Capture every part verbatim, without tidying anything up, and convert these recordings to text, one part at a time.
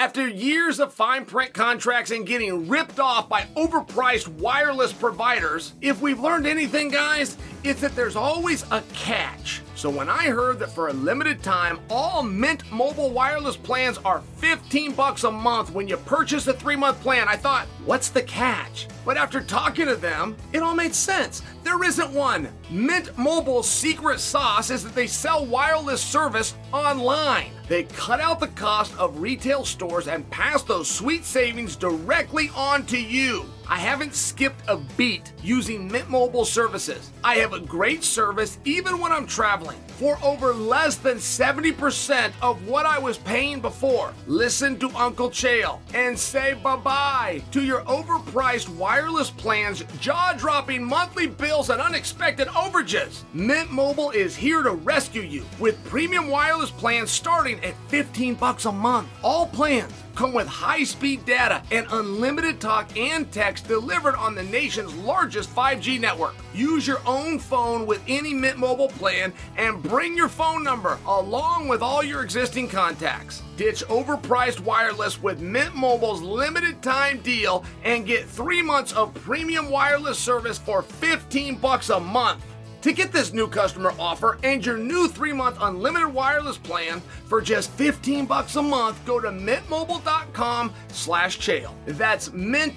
After years of fine print contracts and getting ripped off by overpriced wireless providers, if we've learned anything, guys, it's that there's always a catch. So when I heard that for a limited time, all Mint Mobile wireless plans are fifteen bucks a month when you purchase a three-month plan, I thought, what's the catch? But after talking to them, it all made sense. There isn't one. Mint Mobile's secret sauce is that they sell wireless service online. They cut out the cost of retail stores and pass those sweet savings directly on to you. I haven't skipped a beat using Mint Mobile services. I have a great service even when I'm traveling for over less than seventy percent of what I was paying before. Listen to Uncle Chael and say bye-bye to your overpriced wireless plans, jaw-dropping monthly bills, and unexpected overages. Mint Mobile is here to rescue you with premium wireless plans starting at fifteen bucks a month. All plans come with high-speed data and unlimited talk and text delivered on the nation's largest five G network. Use your own phone with any Mint Mobile plan and bring your phone number along with all your existing contacts. Ditch overpriced wireless with Mint Mobile's limited time deal and get three months of premium wireless service for fifteen bucks a month. To get this new customer offer and your new three-month unlimited wireless plan for just fifteen bucks a month, go to mintmobile.com slash Chael. That's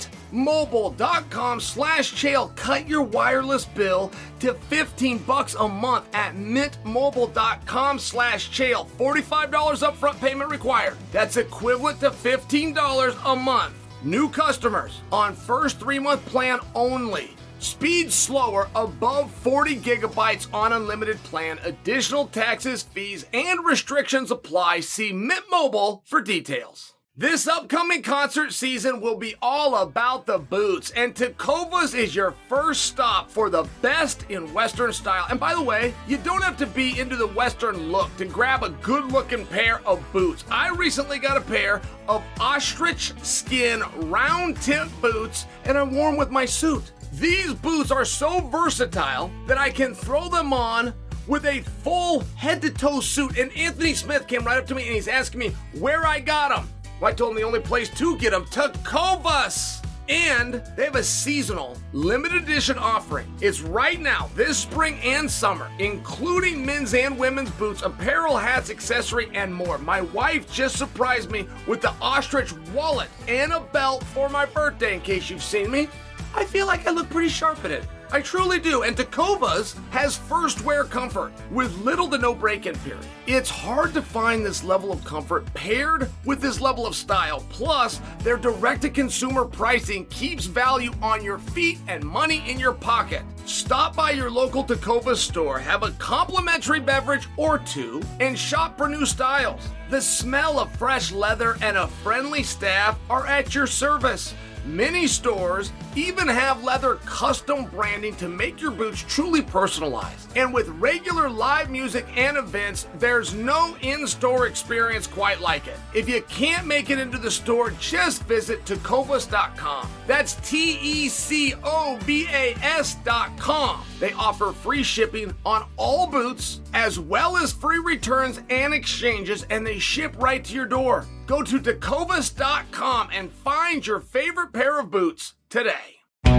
mintmobile.com slash Chael. Cut your wireless bill to fifteen bucks a month at mintmobile.com slash Chael. forty-five dollars upfront payment required. That's equivalent to fifteen dollars a month. New customers on first three-month plan only. Speed slower above forty gigabytes on unlimited plan. Additional taxes, fees, and restrictions apply. See Mint Mobile for details. This upcoming concert season will be all about the boots, and Tecovas is your first stop for the best in Western style. And by the way, you don't have to be into the Western look to grab a good-looking pair of boots. I recently got a pair of ostrich skin round-tip boots, and I wore them with my suit. These boots are so versatile that I can throw them on with a full head-to-toe suit. And Anthony Smith came right up to me and he's asking me where I got them. Well, I told him the only place to get them, Tecovas. And they have a seasonal, limited edition offering. It's right now, this spring and summer, including men's and women's boots, apparel, hats, accessory, and more. My wife just surprised me with the ostrich wallet and a belt for my birthday, in case you've seen me. I feel like I look pretty sharp in it. I truly do. And Tecovas has first wear comfort with little to no break-in period. It's hard to find this level of comfort paired with this level of style. Plus, their direct-to-consumer pricing keeps value on your feet and money in your pocket. Stop by your local Tecovas store, have a complimentary beverage or two, and shop for new styles. The smell of fresh leather and a friendly staff are at your service. Many stores even have leather custom branding to make your boots truly personalized. And with regular live music and events, there's no in-store experience quite like it. If you can't make it into the store, just visit tecovas dot com. That's T E C O V A S dot com. They offer free shipping on all boots, as well as free returns and exchanges, and they ship right to your door. Go to tecovas dot com and find your favorite pair of boots today.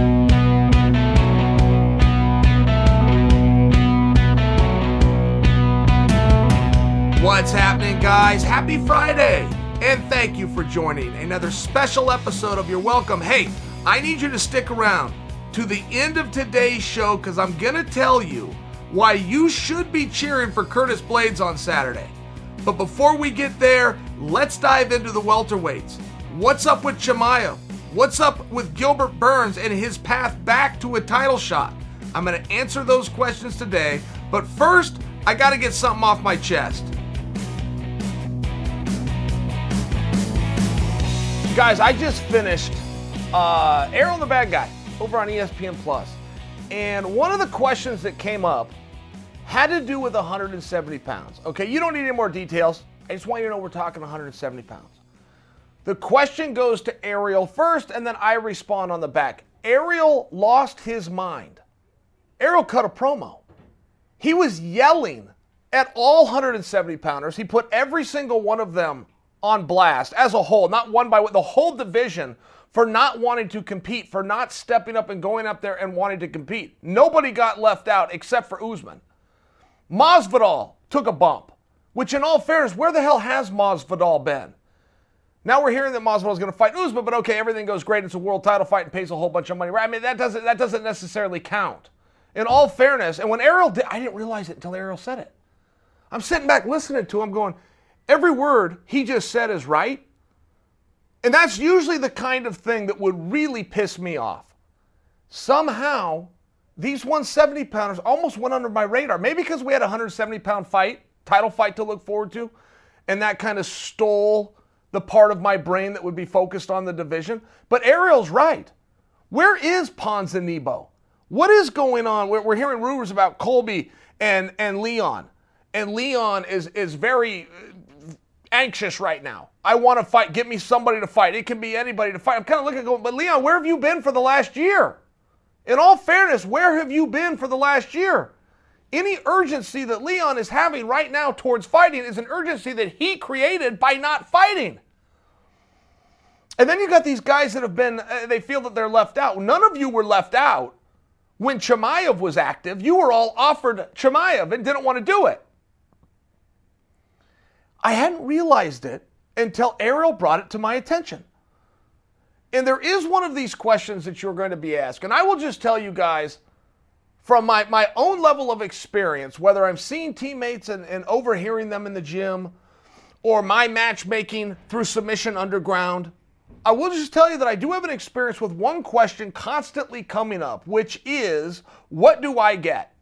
What's happening, guys? Happy Friday! And thank you for joining another special episode of You're Welcome. Hey, I need you to stick around to the end of today's show because I'm going to tell you why you should be cheering for Curtis Blades on Saturday. But before we get there, let's dive into the welterweights. What's up with Chimaev? What's up with Gilbert Burns and his path back to a title shot? I'm going to answer those questions today, but first, I got to get something off my chest. Guys, I just finished uh, Errol the Bad Guy over on E S P N Plus, and one of the questions that came up had to do with one hundred seventy pounds. Okay, you don't need any more details. I just want you to know we're talking one hundred seventy pounds. The question goes to Ariel first, and then I respond on the back. Ariel lost his mind. Ariel cut a promo. He was yelling at all one hundred seventy pounders. He put every single one of them on blast as a whole, not one by one, the whole division, for not wanting to compete, for not stepping up and going up there and wanting to compete. Nobody got left out except for Usman. Masvidal took a bump, which in all fairness, where the hell has Masvidal been? Now we're hearing that Masvidal is going to fight Usman, but okay, everything goes great. It's a world title fight and pays a whole bunch of money. Right? I mean, that doesn't that doesn't necessarily count. In all fairness, and when Ariel did, I didn't realize it until Ariel said it. I'm sitting back listening to him going, every word he just said is right. And that's usually the kind of thing that would really piss me off. Somehow, these one seventy pounders almost went under my radar. Maybe because we had a one seventy pound fight, title fight to look forward to, and that kind of stole the part of my brain that would be focused on the division. But Ariel's right. Where is Ponzinibbio? What is going on? We're, we're hearing rumors about Colby and, and Leon. And Leon is, is very anxious right now. I want to fight. Get me somebody to fight. It can be anybody to fight. I'm kind of looking and going, but Leon, where have you been for the last year? In all fairness, where have you been for the last year? Any urgency that Leon is having right now towards fighting is an urgency that he created by not fighting. And then you got these guys that have been, uh, they feel that they're left out. None of you were left out when Chimaev was active. You were all offered Chimaev and didn't want to do it. I hadn't realized it until Ariel brought it to my attention. And there is one of these questions that you're going to be asked. And I will just tell you guys, from my, my own level of experience, whether I'm seeing teammates and, and overhearing them in the gym, or my matchmaking through Submission Underground, I will just tell you that I do have an experience with one question constantly coming up, which is, what do I get?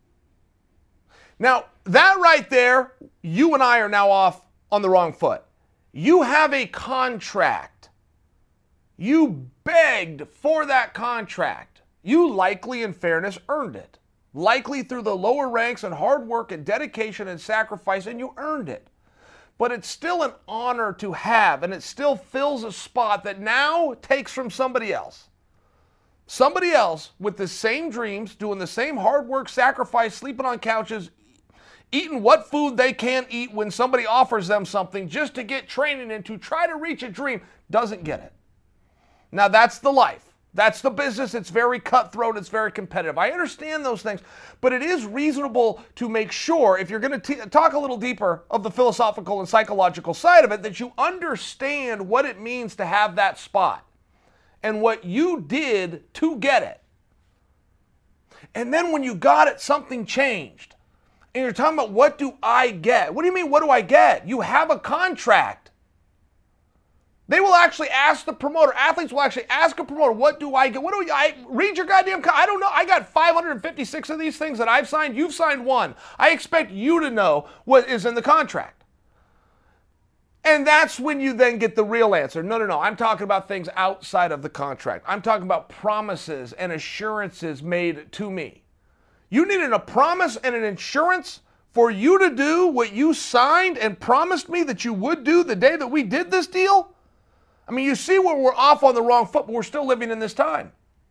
Now, that right there, you and I are now off on the wrong foot. You have a contract. You begged for that contract. You likely, in fairness, earned it. Likely through the lower ranks and hard work and dedication and sacrifice, and you earned it. But it's still an honor to have, and it still fills a spot that now takes from somebody else. Somebody else with the same dreams, doing the same hard work, sacrifice, sleeping on couches, eating what food they can't eat when somebody offers them something just to get training and to try to reach a dream, doesn't get it. Now that's the life. That's the business. It's very cutthroat. It's very competitive. I understand those things, but it is reasonable to make sure, if you're going to talk a little deeper of the philosophical and psychological side of it, that you understand what it means to have that spot and what you did to get it. And then when you got it, something changed. And you're talking about, what do I get? What do you mean, what do I get? You have a contract. They will actually ask the promoter, athletes will actually ask a promoter, what do I get? What do I, read your goddamn, con- I don't know. I got five hundred fifty-six of these things that I've signed. You've signed one. I expect you to know what is in the contract. And that's when you then get the real answer. No, no, no. I'm talking about things outside of the contract. I'm talking about promises and assurances made to me. You needed a promise and an insurance for you to do what you signed and promised me that you would do the day that we did this deal? I mean, you see where we're off on the wrong foot, but we're still living in this time.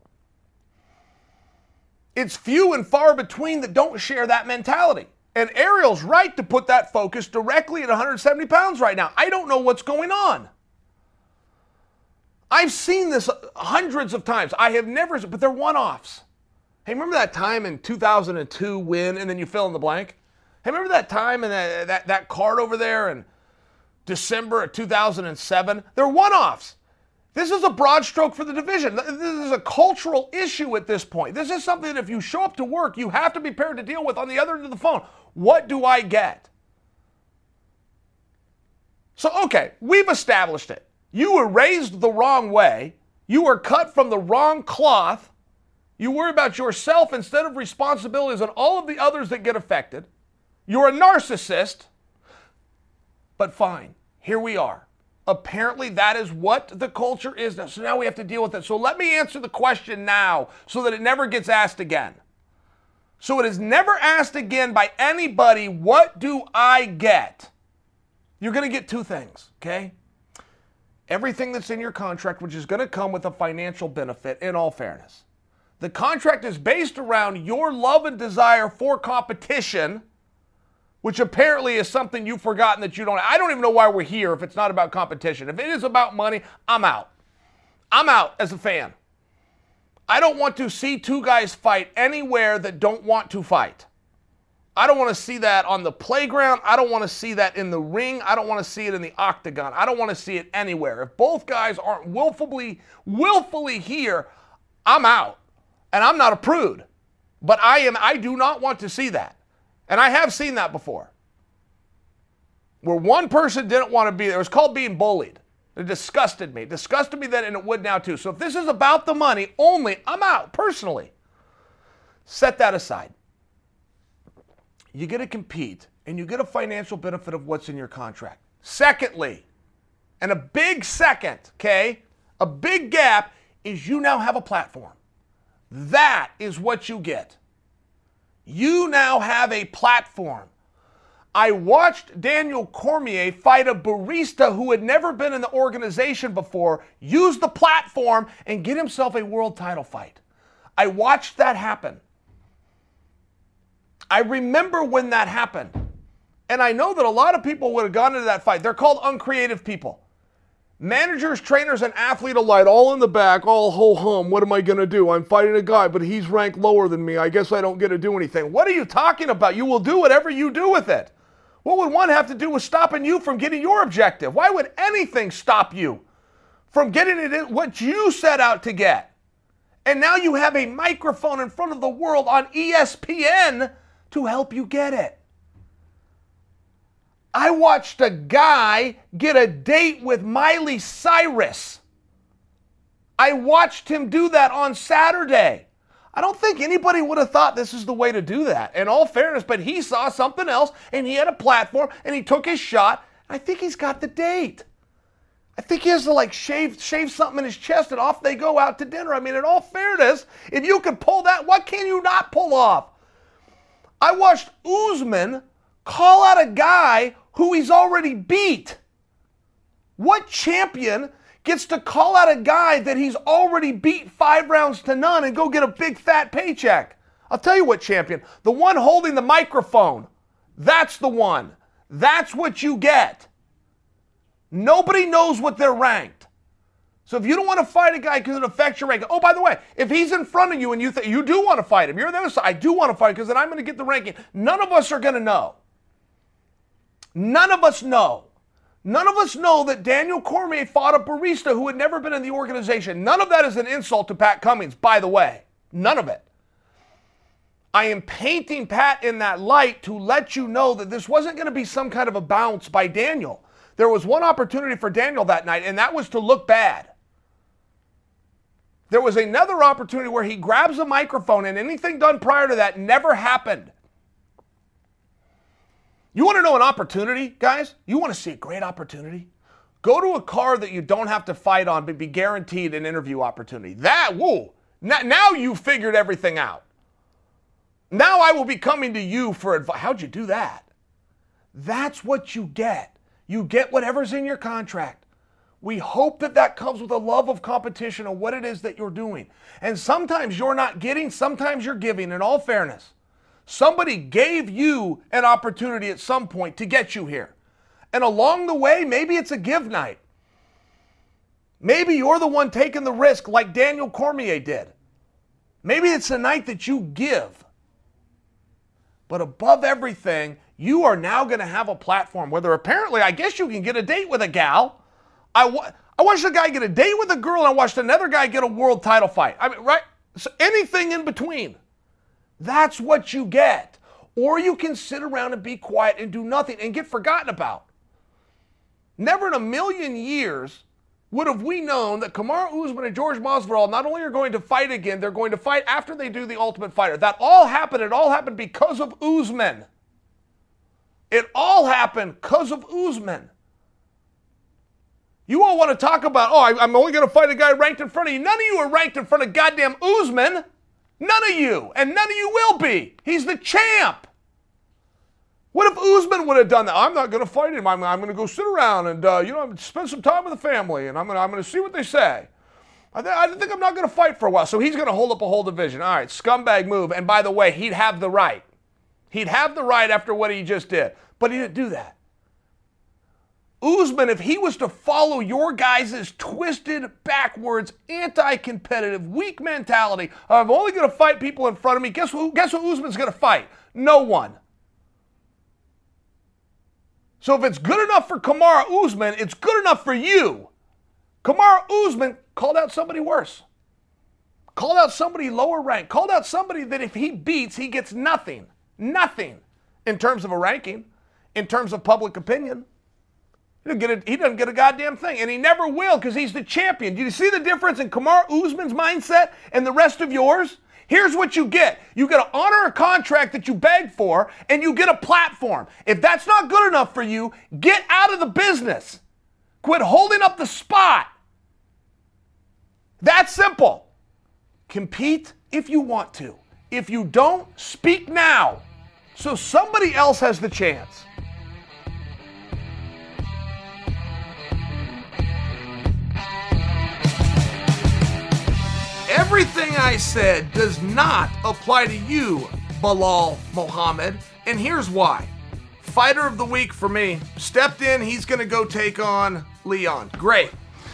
It's few and far between that don't share that mentality. And Ariel's right to put that focus directly at one hundred seventy pounds right now. I don't know what's going on. I've seen this hundreds of times. I have never, but they're one-offs. Hey, remember that time in two thousand two win, and then you fill in the blank? Hey, remember that time and that, that, that card over there in December of two thousand seven? They're one-offs. This is a broad stroke for the division. This is a cultural issue at this point. This is something that if you show up to work, you have to be prepared to deal with on the other end of the phone. What do I get? So, okay, we've established it. You were raised the wrong way. You were cut from the wrong cloth. You worry about yourself instead of responsibilities on all of the others that get affected. You're a narcissist. But fine, here we are. Apparently that is what the culture is now. So now we have to deal with it. So let me answer the question now so that it never gets asked again. So it is never asked again by anybody, what do I get? You're going to get two things, okay? Everything that's in your contract, which is going to come with a financial benefit, in all fairness. The contract is based around your love and desire for competition, which apparently is something you've forgotten that you don't. I don't even know why we're here if it's not about competition. If it is about money, I'm out. I'm out as a fan. I don't want to see two guys fight anywhere that don't want to fight. I don't want to see that on the playground. I don't want to see that in the ring. I don't want to see it in the octagon. I don't want to see it anywhere. If both guys aren't willfully, willfully here, I'm out. And I'm not a prude. But I am. I do not want to see that. And I have seen that before. Where one person didn't want to be there. It was called being bullied. It disgusted me. It disgusted me then, and it would now too. So if this is about the money only, I'm out personally. Set that aside. You get to compete, and you get a financial benefit of what's in your contract. Secondly, and a big second, okay, a big gap is you now have a platform. That is what you get. You now have a platform. I watched Daniel Cormier fight a barista who had never been in the organization before, use the platform, and get himself a world title fight. I watched that happen. I remember when that happened. And I know that a lot of people would have gone into that fight. They're called uncreative people. Managers, trainers, and athlete alike, all in the back, all ho-hum, what am I going to do? I'm fighting a guy, but he's ranked lower than me. I guess I don't get to do anything. What are you talking about? You will do whatever you do with it. What would one have to do with stopping you from getting your objective? Why would anything stop you from getting it in what you set out to get? And now you have a microphone in front of the world on E S P N to help you get it. I watched a guy get a date with Miley Cyrus. I watched him do that on Saturday. I don't think anybody would have thought this is the way to do that, in all fairness, but he saw something else, and he had a platform, and he took his shot. I think he's got the date. I think he has to like shave, shave something in his chest, and off they go out to dinner. I mean, in all fairness, if you could pull that, what can you not pull off? I watched Usman call out a guy who he's already beat. What champion gets to call out a guy that he's already beat five rounds to none and go get a big fat paycheck? I'll tell you what champion. The one holding the microphone. That's the one. That's what you get. Nobody knows what they're ranked. So if you don't want to fight a guy because it affects your ranking, oh, by the way, if he's in front of you and you think you do want to fight him, you're on the other side, I do want to fight because then I'm going to get the ranking. None of us are going to know. None of us know. None of us know that Daniel Cormier fought a barista who had never been in the organization. None of that is an insult to Pat Cummins, by the way. None of it. I am painting Pat in that light to let you know that this wasn't going to be some kind of a bounce by Daniel. There was one opportunity for Daniel that night, and that was to look bad. There was another opportunity where he grabs a microphone, and anything done prior to that never happened. You want to know an opportunity, guys? You want to see a great opportunity? Go to a card that you don't have to fight on, but be guaranteed an interview opportunity. That, whoa, now you figured everything out. Now I will be coming to you for advice. How'd you do that? That's what you get. You get whatever's in your contract. We hope that that comes with a love of competition and what it is that you're doing. And sometimes you're not getting, sometimes you're giving, in all fairness. Somebody gave you an opportunity at some point to get you here. And along the way, maybe it's a give night. Maybe you're the one taking the risk like Daniel Cormier did. Maybe it's a night that you give. But above everything, you are now going to have a platform, whether apparently, I guess you can get a date with a gal. I, wa- I watched a guy get a date with a girl, and I watched another guy get a world title fight. I mean, right? So anything in between. That's what you get. Or you can sit around and be quiet and do nothing and get forgotten about. Never in a million years would have we known that Kamaru Usman and George Masvidal not only are going to fight again, they're going to fight after they do the Ultimate Fighter. That all happened. It all happened because of Usman. It all happened because of Usman. You all want to talk about, oh, I, I'm only going to fight a guy ranked in front of you. None of you are ranked in front of goddamn Usman. None of you. And none of you will be. He's the champ. What if Usman would have done that? I'm not going to fight him. I'm, I'm going to go sit around and, uh, you know, spend some time with the family, and I'm going to, I'm going to see what they say. I, th- I think I'm not going to fight for a while. So he's going to hold up a whole division. All right, scumbag move. And by the way, he'd have the right. He'd have the right after what he just did. But he didn't do that. Usman, if he was to follow your guys' twisted, backwards, anti-competitive, weak mentality of I'm only going to fight people in front of me, guess who? Guess who Usman's going to fight? No one. So if it's good enough for Kamaru Usman, it's good enough for you. Kamaru Usman called out somebody worse. Called out somebody lower ranked. Called out somebody that if he beats, he gets nothing. Nothing in terms of a ranking, in terms of public opinion. He doesn't get a, he doesn't get a goddamn thing, and he never will because he's the champion. Do you see the difference in Kamaru Usman's mindset and the rest of yours? Here's what you get. You get to honor a contract that you begged for, and you get a platform. If that's not good enough for you, get out of the business. Quit holding up the spot. That's simple. Compete if you want to. If you don't, speak now, so somebody else has the chance. Everything I said does not apply to you, Belal Muhammad, and here's why. Fighter of the week for me. Stepped in, he's going to go take on Leon. Great.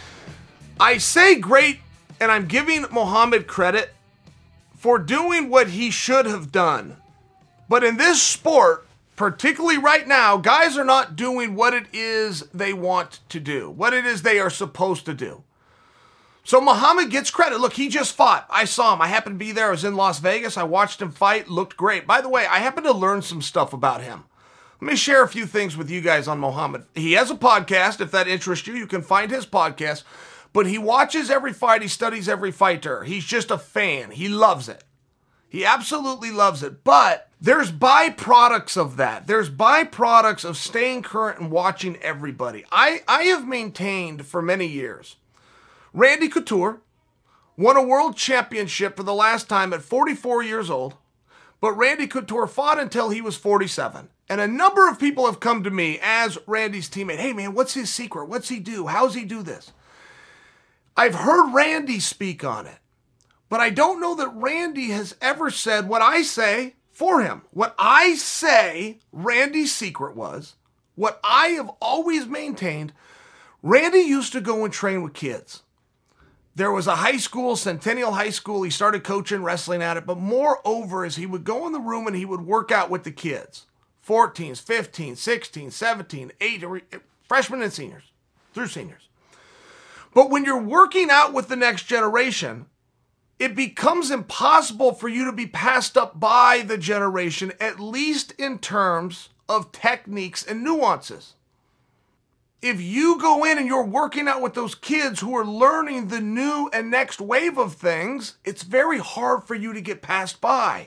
I say great, and I'm giving Muhammad credit for doing what he should have done. But in this sport, particularly right now, guys are not doing what it is they want to do, what it is they are supposed to do. So Muhammad gets credit. Look, he just fought. I saw him. I happened to be there. I was in Las Vegas. I watched him fight. Looked great. By the way, I happened to learn some stuff about him. Let me share a few things with you guys on Muhammad. He has a podcast. If that interests you, you can find his podcast. But he watches every fight. He studies every fighter. He's just a fan. He loves it. He absolutely loves it. But there's byproducts of that. There's byproducts of staying current and watching everybody. I, I have maintained for many years Randy Couture won a world championship for the last time at forty-four years old, but Randy Couture fought until he was forty-seven. And a number of people have come to me as Randy's teammate. Hey man, what's his secret? What's he do? How's he do this? I've heard Randy speak on it, but I don't know that Randy has ever said what I say for him. What I say Randy's secret was, what I have always maintained, Randy used to go and train with kids. There was a high school, Centennial High School. He started coaching wrestling at it. But moreover is he would go in the room and he would work out with the kids. fourteens, fifteens, sixteens, seventeen, eight, freshmen and seniors, through seniors. But when you're working out with the next generation, it becomes impossible for you to be passed up by the generation, at least in terms of techniques and nuances. If you go in and you're working out with those kids who are learning the new and next wave of things, it's very hard for you to get passed by.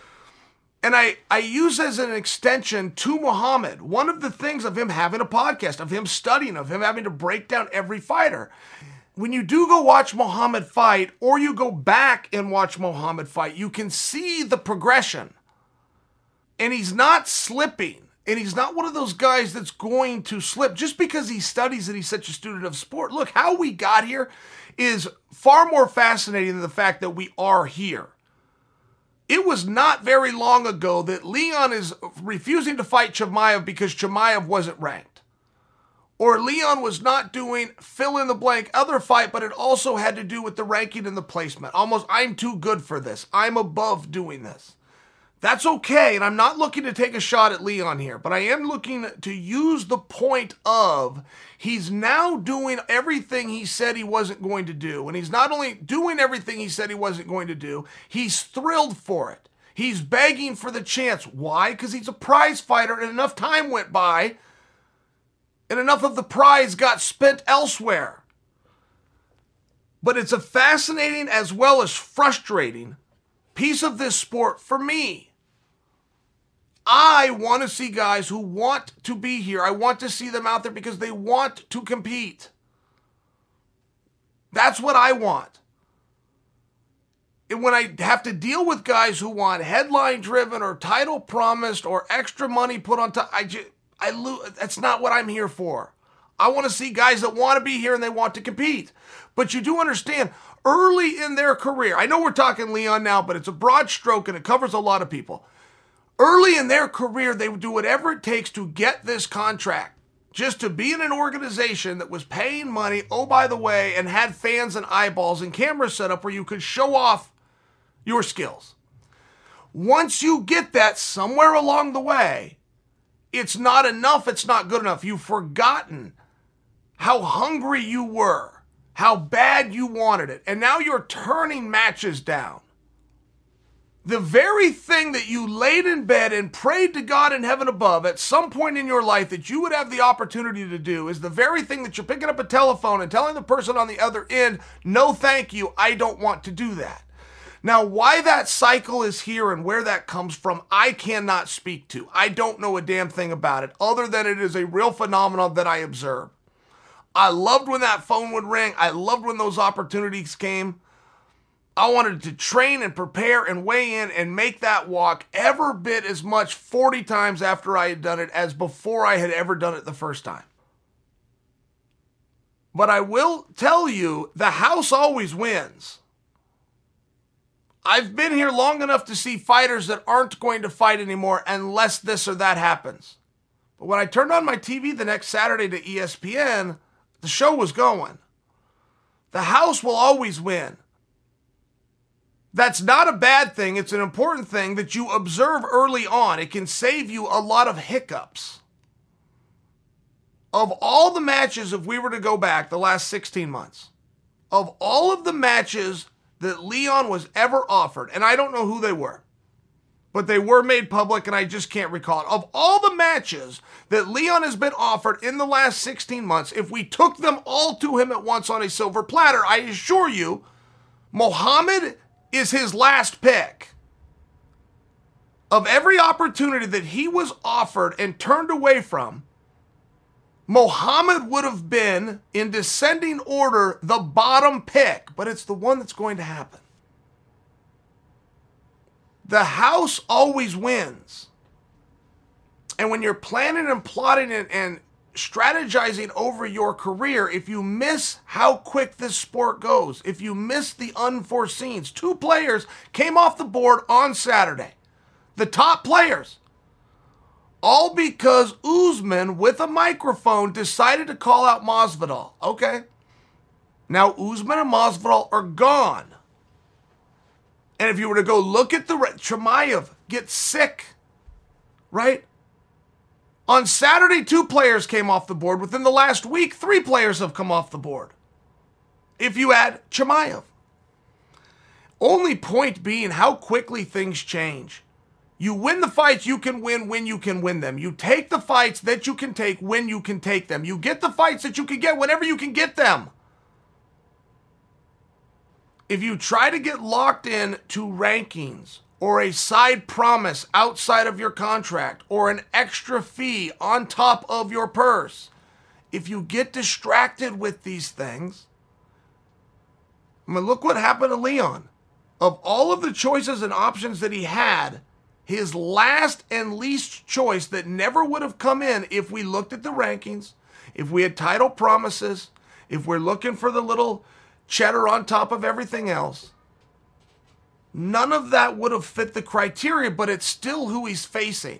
And I, I use as an extension to Muhammad, one of the things of him having a podcast, of him studying, of him having to break down every fighter. When you do go watch Muhammad fight, or you go back and watch Muhammad fight, you can see the progression. And he's not slipping. And he's not one of those guys that's going to slip just because he studies and he's such a student of sport. Look, how we got here is far more fascinating than the fact that we are here. It was not very long ago that Leon is refusing to fight Chimaev because Chimaev wasn't ranked. Or Leon was not doing fill in the blank other fight, but it also had to do with the ranking and the placement. Almost, I'm too good for this. I'm above doing this. That's okay, and I'm not looking to take a shot at Leon here, but I am looking to use the point of he's now doing everything he said he wasn't going to do, and he's not only doing everything he said he wasn't going to do, he's thrilled for it. He's begging for the chance. Why? Because he's a prize fighter, and enough time went by, and enough of the prize got spent elsewhere. But it's a fascinating as well as frustrating piece of this sport for me. I want to see guys who want to be here. I want to see them out there because they want to compete. That's what I want. And when I have to deal with guys who want headline driven or title promised or extra money put on top, I just, I lose. That's not what I'm here for. I want to see guys that want to be here and they want to compete. But you do understand, early in their career, I know we're talking Leon now, but it's a broad stroke and it covers a lot of people. Early in their career, they would do whatever it takes to get this contract, just to be in an organization that was paying money, oh, by the way, and had fans and eyeballs and cameras set up where you could show off your skills. Once you get that somewhere along the way, it's not enough, it's not good enough. You've forgotten how hungry you were, how bad you wanted it, and now you're turning matches down. The very thing that you laid in bed and prayed to God in heaven above at some point in your life that you would have the opportunity to do is the very thing that you're picking up a telephone and telling the person on the other end, no thank you, I don't want to do that. Now, why that cycle is here and where that comes from, I cannot speak to. I don't know a damn thing about it, other than it is a real phenomenon that I observe. I loved when that phone would ring. I loved when those opportunities came. I wanted to train and prepare and weigh in and make that walk every bit as much forty times after I had done it as before I had ever done it the first time. But I will tell you, the house always wins. I've been here long enough to see fighters that aren't going to fight anymore unless this or that happens. But when I turned on my T V the next Saturday to E S P N, the show was going. The house will always win. That's not a bad thing. It's an important thing that you observe early on. It can save you a lot of hiccups. Of all the matches, if we were to go back the last sixteen months, of all of the matches that Leon was ever offered, and I don't know who they were, but they were made public and I just can't recall it. Of all the matches that Leon has been offered in the last sixteen months, if we took them all to him at once on a silver platter, I assure you, Muhammad is his last pick. Of every opportunity that he was offered and turned away from, Muhammad would have been, in descending order, the bottom pick, but it's the one that's going to happen. The house always wins. And when you're planning and plotting and, and strategizing over your career, if you miss how quick this sport goes, if you miss the unforeseens, two players came off the board on Saturday. The top players. All because Usman, with a microphone, decided to call out Masvidal. Okay. Now Usman and Masvidal are gone. And if you were to go look at the... Chimaev gets sick. Right? On Saturday, two players came off the board. Within the last week, three players have come off the board. If you add Chimaev. Only point being how quickly things change. You win the fights you can win when you can win them. You take the fights that you can take when you can take them. You get the fights that you can get whenever you can get them. If you try to get locked in to rankings or a side promise outside of your contract or an extra fee on top of your purse, if you get distracted with these things, I mean, look what happened to Leon. Of all of the choices and options that he had, his last and least choice that never would have come in if we looked at the rankings, if we had title promises, if we're looking for the little cheddar on top of everything else, none of that would have fit the criteria, but it's still who he's facing.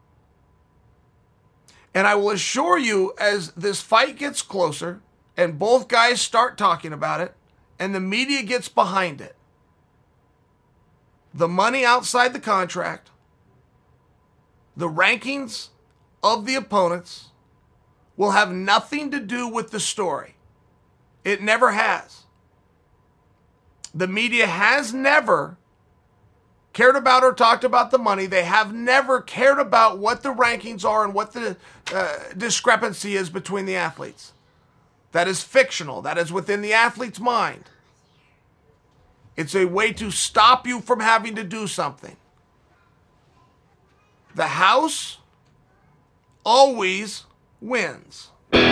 And I will assure you, as this fight gets closer and both guys start talking about it and the media gets behind it, the money outside the contract, the rankings of the opponents will have nothing to do with the story. It never has. The media has never cared about or talked about the money. They have never cared about what the rankings are and what the uh, discrepancy is between the athletes. That is fictional. That is within the athlete's mind. It's a way to stop you from having to do something. The house always wins.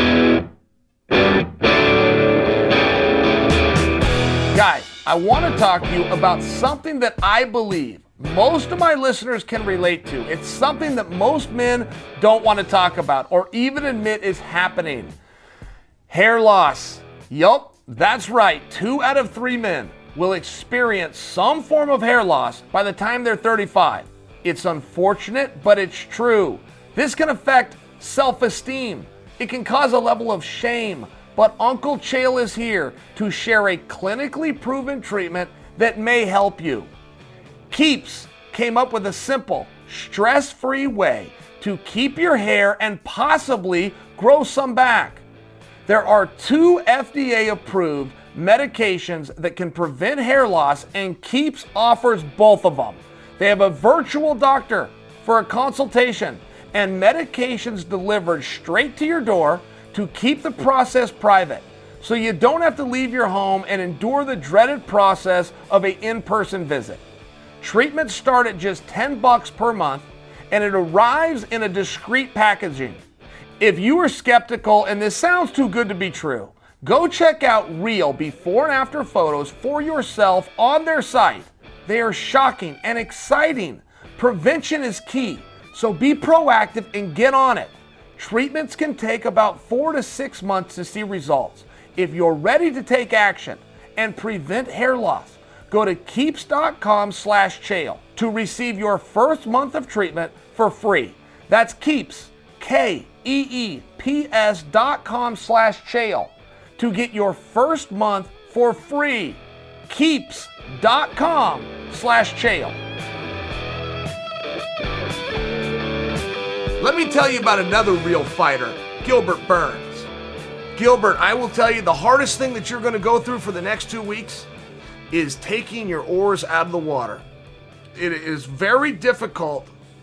Guys, I want to talk to you about something that I believe most of my listeners can relate to. It's something that most men don't want to talk about or even admit is happening. Hair loss. Yup, that's right. Two out of three men will experience some form of hair loss by the time they're thirty-five. It's unfortunate, but it's true. This can affect self-esteem. It can cause a level of shame, but Uncle Chael is here to share a clinically proven treatment that may help you. Keeps came up with a simple, stress-free way to keep your hair and possibly grow some back. There are two F D A-approved medications that can prevent hair loss, and Keeps offers both of them. They have a virtual doctor for a consultation and medications delivered straight to your door to keep the process private, so you don't have to leave your home and endure the dreaded process of an in-person visit. Treatments start at just ten bucks per month, and it arrives in a discreet packaging. If you are skeptical and this sounds too good to be true, go check out real before and after photos for yourself on their site. They are shocking and exciting. Prevention is key, so be proactive and get on it. Treatments can take about four to six months to see results. If you're ready to take action and prevent hair loss, go to keeps.com slash Chael to receive your first month of treatment for free. That's Keeps, K E E P S dot com slash Chael to get your first month for free. Keeps.com slash Chael. Let me tell you about another real fighter, Gilbert Burns. Gilbert, I will tell you the hardest thing that you're going to go through for the next two weeks is taking your oars out of the water. It is very difficult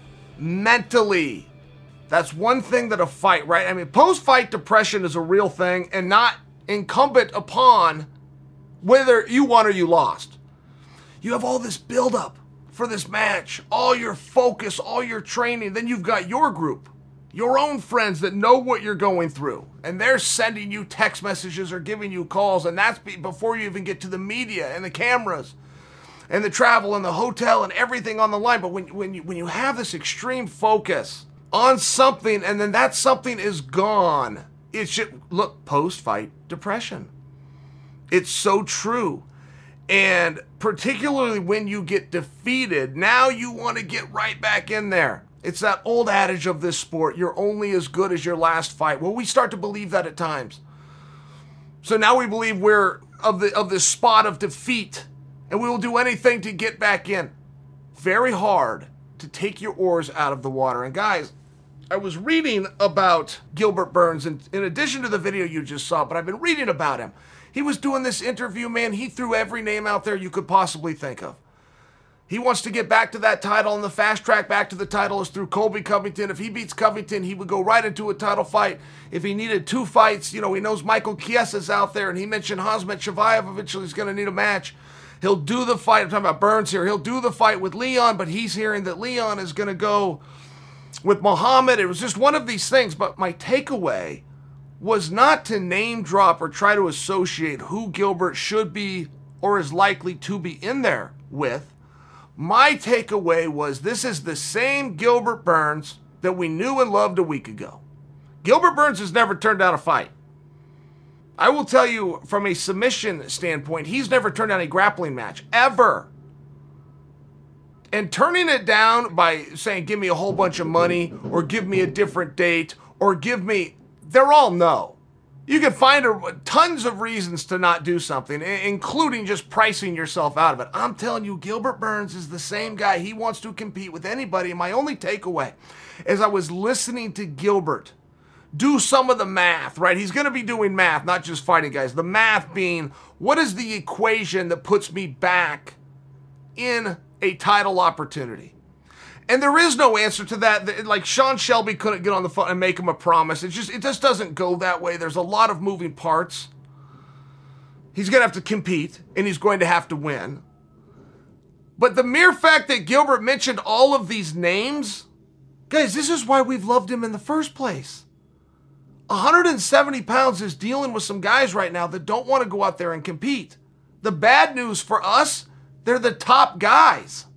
mentally. That's one thing that a fight, right? I mean, post-fight depression is a real thing and not incumbent upon whether you won or you lost. You have all this buildup for this match, all your focus, all your training. Then you've got your group, your own friends that know what you're going through, and they're sending you text messages or giving you calls, and that's before you even get to the media and the cameras and the travel and the hotel and everything on the line. But when, when, you, when you have this extreme focus on something and then that something is gone, it should look post-fight depression. It's so true. And particularly when you get defeated, now you want to get right back in there. It's that old adage of this sport, you're only as good as your last fight. Well, we start to believe that at times. So now we believe we're of the of this spot of defeat, and we will do anything to get back in. Very hard to take your oars out of the water. And guys, I was reading about Gilbert Burns, in, in addition to the video you just saw, but I've been reading about him. He was doing this interview, man. He threw every name out there you could possibly think of. He wants to get back to that title, and the fast track back to the title is through Colby Covington. If he beats Covington, he would go right into a title fight. If he needed two fights, you know, he knows Michael Chiesa's out there, and he mentioned Khamzat Chimaev eventually is going to need a match. He'll do the fight. I'm talking about Burns here. He'll do the fight with Leon, but he's hearing that Leon is going to go with Muhammad. It was just one of these things, but my takeaway was not to name drop or try to associate who Gilbert should be or is likely to be in there with. My takeaway was this is the same Gilbert Burns that we knew and loved a week ago. Gilbert Burns has never turned down a fight. I will tell you from a submission standpoint, he's never turned down a grappling match, ever. And turning it down by saying, give me a whole bunch of money, or give me a different date, or give me, they're all no. You can find a, tons of reasons to not do something, including just pricing yourself out of it. I'm telling you, Gilbert Burns is the same guy. He wants to compete with anybody. And my only takeaway is I was listening to Gilbert do some of the math, right? He's going to be doing math, not just fighting guys. The math being, what is the equation that puts me back in a title opportunity? And there is no answer to that. Like, Sean Shelby couldn't get on the phone and make him a promise. It just, it just doesn't go that way. There's a lot of moving parts. He's going to have to compete, and he's going to have to win. But the mere fact that Gilbert mentioned all of these names, guys, this is why we've loved him in the first place. one hundred seventy pounds is dealing with some guys right now that don't want to go out there and compete. The bad news for us, they're the top guys.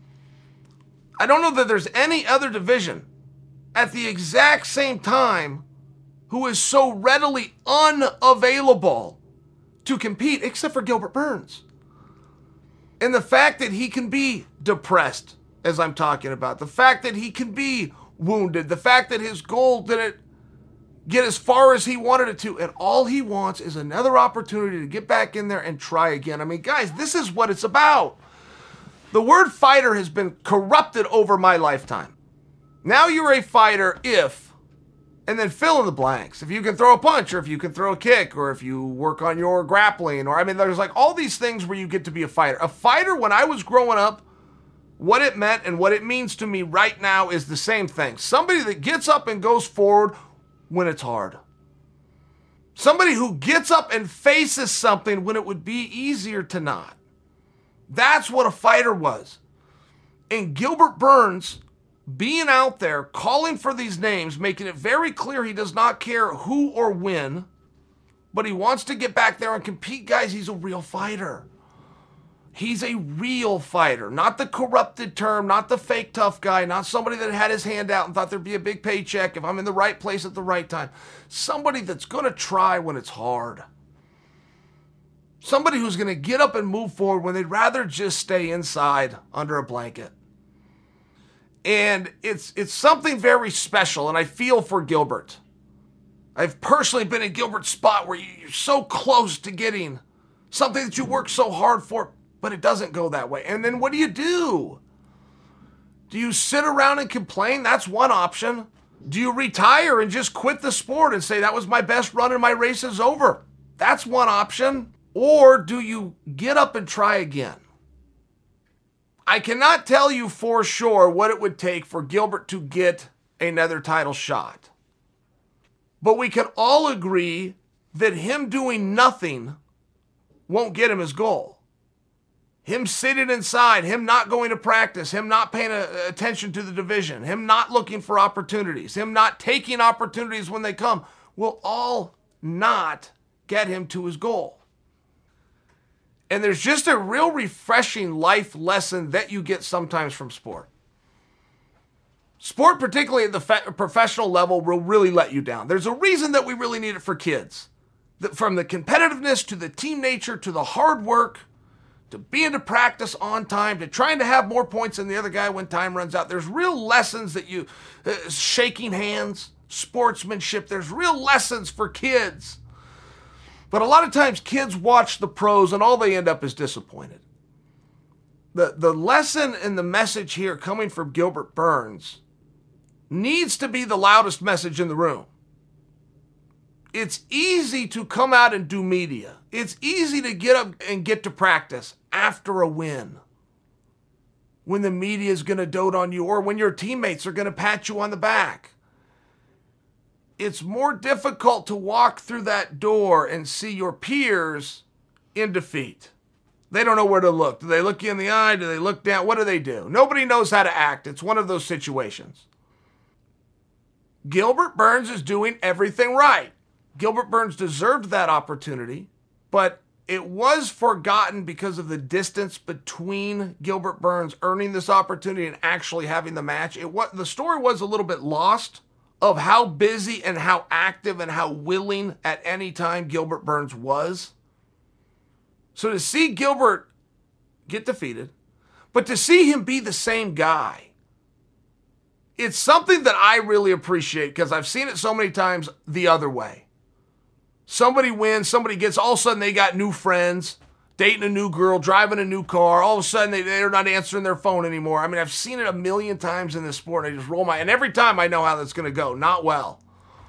I don't know that there's any other division at the exact same time who is so readily unavailable to compete, except for Gilbert Burns. And the fact that he can be depressed as I'm talking about. The fact that he can be wounded. The fact that his goal didn't get as far as he wanted it to. And all he wants is another opportunity to get back in there and try again. I mean, guys, this is what it's about. The word fighter has been corrupted over my lifetime. Now you're a fighter if, and then fill in the blanks. If you can throw a punch, or if you can throw a kick, or if you work on your grappling, or I mean, there's like all these things where you get to be a fighter. A fighter, when I was growing up, what it meant and what it means to me right now is the same thing. Somebody that gets up and goes forward when it's hard. Somebody who gets up and faces something when it would be easier to not. That's what a fighter was. And Gilbert Burns being out there, calling for these names, making it very clear he does not care who or when, but he wants to get back there and compete. Guys, he's a real fighter. He's a real fighter, not the corrupted term, not the fake tough guy, not somebody that had his hand out and thought there'd be a big paycheck if I'm in the right place at the right time. Somebody that's going to try when it's hard. Somebody who's going to get up and move forward when they'd rather just stay inside under a blanket. And it's it's something very special, and I feel for Gilbert. I've personally been in Gilbert's spot where you're so close to getting something that you work so hard for, but it doesn't go that way. And then what do you do? Do you sit around and complain? That's one option. Do you retire and just quit the sport and say, that was my best run and my race is over? That's one option. Or do you get up and try again? I cannot tell you for sure what it would take for Gilbert to get another title shot. But we can all agree that him doing nothing won't get him his goal. Him sitting inside, him not going to practice, him not paying attention to the division, him not looking for opportunities, him not taking opportunities when they come, will all not get him to his goal. And there's just a real refreshing life lesson that you get sometimes from sport. Sport, particularly at the fe- professional level, will really let you down. There's a reason that we really need it for kids. That from the competitiveness to the team nature to the hard work to being to practice on time to trying to have more points than the other guy when time runs out. There's real lessons that you, uh, shaking hands, sportsmanship, there's real lessons for kids. But a lot of times kids watch the pros and all they end up is disappointed. The, the lesson and the message here coming from Gilbert Burns needs to be the loudest message in the room. It's easy to come out and do media. It's easy to get up and get to practice after a win. When the media is going to dote on you or when your teammates are going to pat you on the back. It's more difficult to walk through that door and see your peers in defeat. They don't know where to look. Do they look you in the eye? Do they look down? What do they do? Nobody knows how to act. It's one of those situations. Gilbert Burns is doing everything right. Gilbert Burns deserved that opportunity, but it was forgotten because of the distance between Gilbert Burns earning this opportunity and actually having the match. It was, the story was a little bit lost of how busy and how active and how willing at any time Gilbert Burns was. So to see Gilbert get defeated, but to see him be the same guy, it's something that I really appreciate because I've seen it so many times the other way. Somebody wins, somebody gets, all of a sudden they got new friends, dating a new girl, driving a new car. All of a sudden they, they're not answering their phone anymore. I mean, I've seen it a million times in this sport. I just roll my, and every time I know how that's going to go. Not well.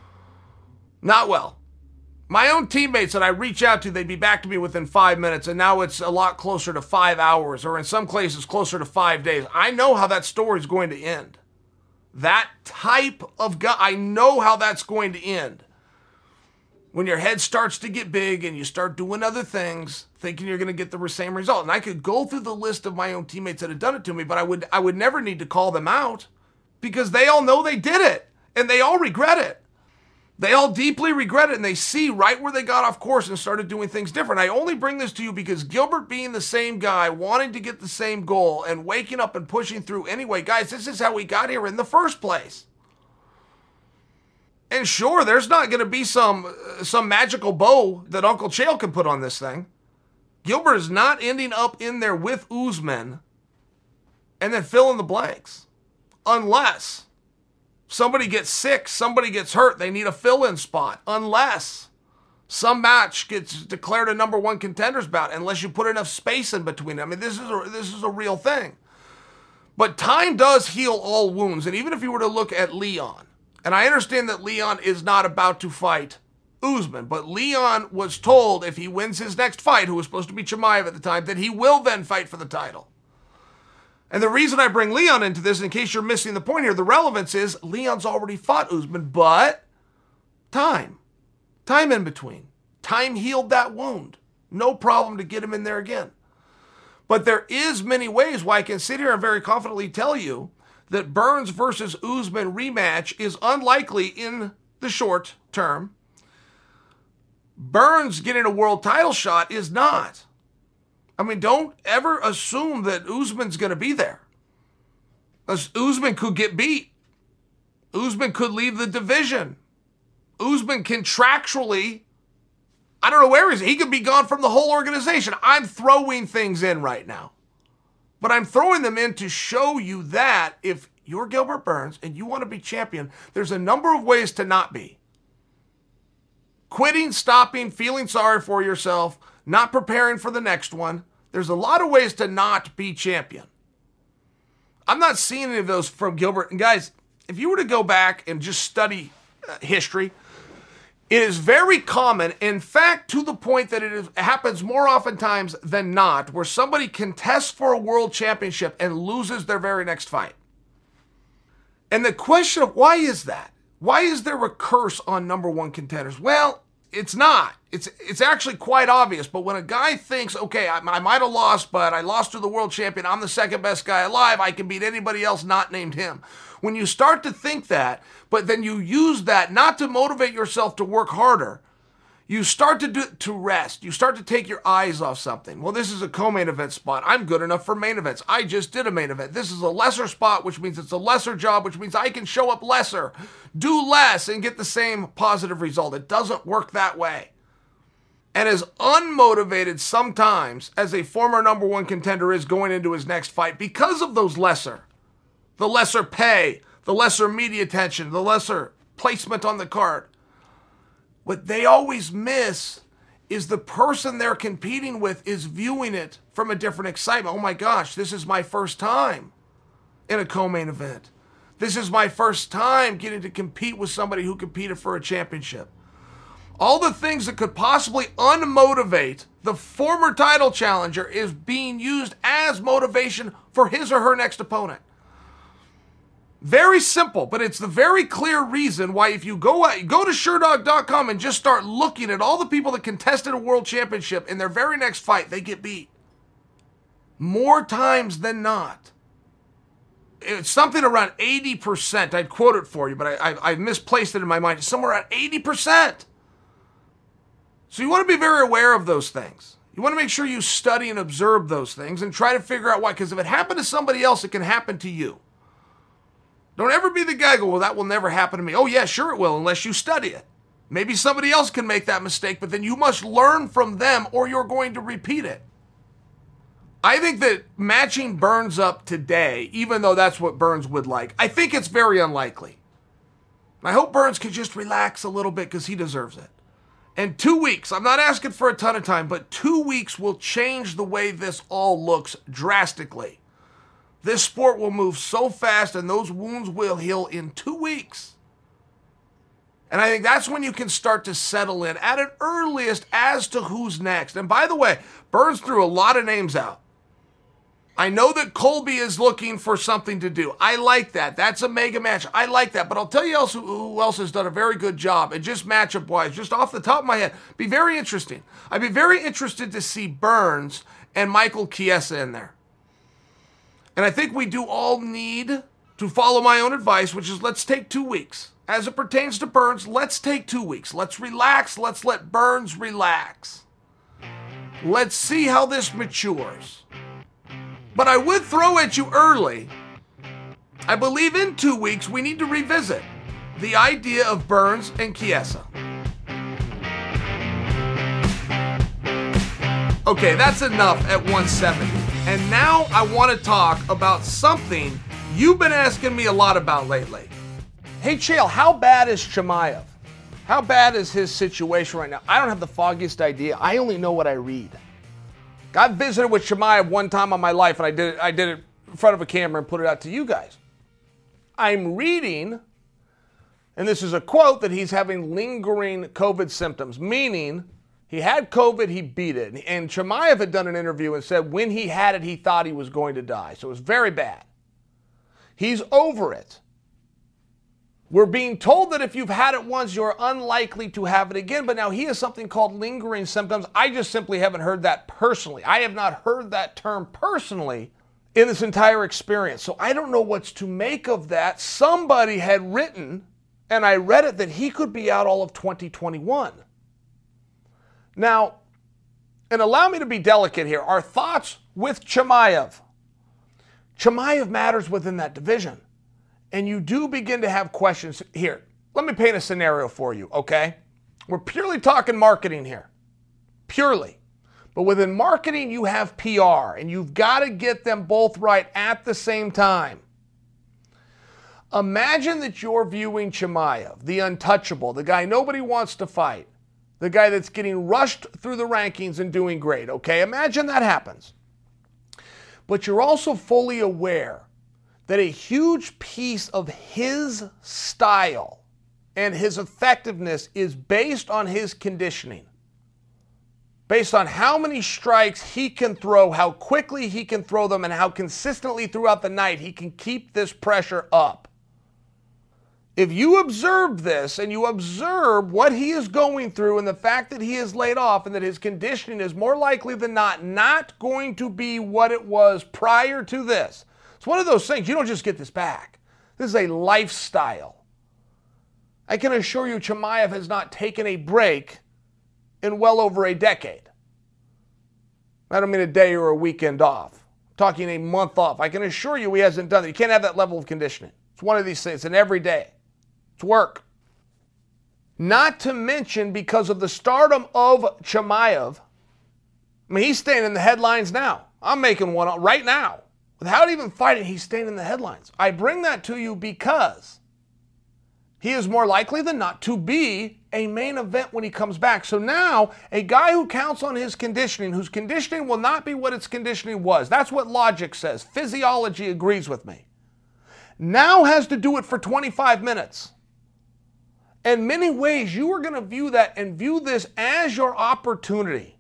Not well. My own teammates that I reach out to, they'd be back to me within five minutes, and now it's a lot closer to five hours, or in some cases closer to five days. I know how that story is going to end. That type of guy, I know how that's going to end. When your head starts to get big and you start doing other things, thinking you're going to get the same result. And I could go through the list of my own teammates that had done it to me, but I would I would never need to call them out because they all know they did it and they all regret it. They all deeply regret it and they see right where they got off course and started doing things different. I only bring this to you because Gilbert being the same guy, wanting to get the same goal and waking up and pushing through anyway, guys, this is how we got here in the first place. And sure, there's not going to be some uh, some magical bow that Uncle Chael can put on this thing. Gilbert is not ending up in there with Usman And then fill in the blanks. Unless somebody gets sick, somebody gets hurt, they need a fill-in spot. Unless some match gets declared a number one contenders bout, unless you put enough space in between them. I mean, this is a, this is a real thing. But time does heal all wounds. And even if you were to look at Leon, and I understand that Leon is not about to fight Usman, but Leon was told if he wins his next fight, who was supposed to be Chimaev at the time, that he will then fight for the title. And the reason I bring Leon into this, in case you're missing the point here, the relevance is Leon's already fought Usman, but time. Time in between. Time healed that wound. No problem to get him in there again. But there is many ways why I can sit here and very confidently tell you that Burns versus Usman rematch is unlikely in the short term. Burns getting a world title shot is not. I mean, don't ever assume that Usman's going to be there. Usman could get beat. Usman could leave the division. Usman contractually, I don't know where he is. He could be gone from the whole organization. I'm throwing things in right now. But I'm throwing them in to show you that if you're Gilbert Burns and you want to be champion, there's a number of ways to not be. Quitting, stopping, feeling sorry for yourself, not preparing for the next one. There's a lot of ways to not be champion. I'm not seeing any of those from Gilbert. And guys, if you were to go back and just study uh, history, it is very common, in fact, to the point that it is, happens more oftentimes than not, where somebody contests for a world championship and loses their very next fight. And the question of why is that? Why is there a curse on number one contenders? Well, it's not. It's it's actually quite obvious. But when a guy thinks, okay, I, I might have lost, but I lost to the world champion. I'm the second best guy alive. I can beat anybody else not named him. When you start to think that, but then you use that not to motivate yourself to work harder, you start to do to rest. You start to take your eyes off something. Well, this is a co-main event spot. I'm good enough for main events. I just did a main event. This is a lesser spot, which means it's a lesser job, which means I can show up lesser, do less, and get the same positive result. It doesn't work that way. And as unmotivated sometimes as a former number one contender is going into his next fight because of those lesser, the lesser pay, the lesser media attention, the lesser placement on the card, what they always miss is the person they're competing with is viewing it from a different excitement. Oh my gosh, this is my first time in a co-main event. This is my first time getting to compete with somebody who competed for a championship. All the things that could possibly unmotivate the former title challenger is being used as motivation for his or her next opponent. Very simple, but it's the very clear reason why if you go out, go to Sherdog dot com and just start looking at all the people that contested a world championship in their very next fight, they get beat. More times than not. It's something around eighty percent. I'd quote it for you, but I, I, I misplaced it in my mind. It's somewhere around eighty percent. So you want to be very aware of those things. You want to make sure you study and observe those things and try to figure out why. Because if it happened to somebody else, it can happen to you. Don't ever be the guy go, well, that will never happen to me. Oh, yeah, sure it will, unless you study it. Maybe somebody else can make that mistake, but then you must learn from them or you're going to repeat it. I think that matching Burns up today, even though that's what Burns would like, I think it's very unlikely. I hope Burns could just relax a little bit because he deserves it. And two weeks, I'm not asking for a ton of time, but two weeks will change the way this all looks drastically. This sport will move so fast and those wounds will heal in two weeks. And I think that's when you can start to settle in at an earliest as to who's next. And by the way, Burns threw a lot of names out. I know that Colby is looking for something to do. I like that. That's a mega match. I like that. But I'll tell you else who else has done a very good job. And just matchup-wise, just off the top of my head, be very interesting. I'd be very interested to see Burns and Michael Chiesa in there. And I think we do all need to follow my own advice, which is let's take two weeks. As it pertains to Burns, let's take two weeks. Let's relax. Let's let Burns relax. Let's see how this matures. But I would throw at you early, I believe in two weeks we need to revisit the idea of Burns and Chiesa. Okay, that's enough at one seventy. And now I want to talk about something you've been asking me a lot about lately. Hey, Chael, how bad is Chimaev? How bad is his situation right now? I don't have the foggiest idea. I only know what I read. Got visited with Chimaev one time in my life, and I did it, I did it in front of a camera and put it out to you guys. I'm reading, and this is a quote, that he's having lingering COVID symptoms, meaning he had COVID, he beat it. And Chimaev had done an interview and said when he had it, he thought he was going to die. So it was very bad. He's over it. We're being told that if you've had it once, you're unlikely to have it again. But now he has something called lingering symptoms. I just simply haven't heard that personally. I have not heard that term personally in this entire experience. So I don't know what's to make of that. Somebody had written, and I read it, that he could be out all of twenty twenty-one. Now, and allow me to be delicate here, our thoughts with Chimaev. Chimaev matters within that division. And you do begin to have questions. Here, let me paint a scenario for you, okay? We're purely talking marketing here. Purely. But within marketing, you have P R, and you've got to get them both right at the same time. Imagine that you're viewing Chimaev, the untouchable, the guy nobody wants to fight, the guy that's getting rushed through the rankings and doing great, okay? Imagine that happens. But you're also fully aware that a huge piece of his style and his effectiveness is based on his conditioning, based on how many strikes he can throw, how quickly he can throw them, and how consistently throughout the night he can keep this pressure up. If you observe this and you observe what he is going through and the fact that he is laid off and that his conditioning is more likely than not not going to be what it was prior to this, it's one of those things, you don't just get this back. This is a lifestyle. I can assure you Chimaev has not taken a break in well over a decade. I don't mean a day or a weekend off. I'm talking a month off. I can assure you he hasn't done it. You can't have that level of conditioning. It's one of these things, and every day. It's work. Not to mention, because of the stardom of Chimaev, I mean, he's staying in the headlines now. I'm making one right now. Without even fighting, he's staying in the headlines. I bring that to you because he is more likely than not to be a main event when he comes back. So now, a guy who counts on his conditioning, whose conditioning will not be what its conditioning was, that's what logic says. Physiology agrees with me. Now has to do it for twenty-five minutes. In many ways, you are going to view that and view this as your opportunity.